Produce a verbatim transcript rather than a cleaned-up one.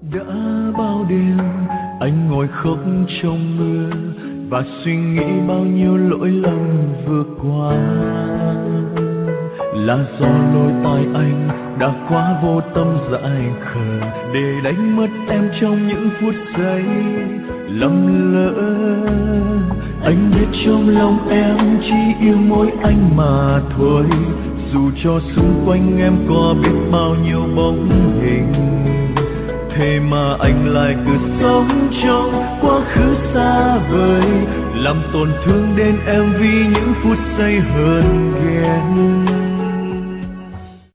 Đã bao đêm anh ngồi khóc trong mưa và suy nghĩ bao nhiêu lỗi lầm vừa qua, là do lỗi tại anh đã quá vô tâm dại khờ để đánh mất em trong những phút giây lầm lỡ. Anh biết trong lòng em chỉ yêu mỗi anh mà thôi, dù cho xung quanh em có biết bao nhiêu bóng hình, thế mà anh lại cứ sống trong quá khứ xa vời, làm tổn thương đến em vì những phút giây hờn ghen.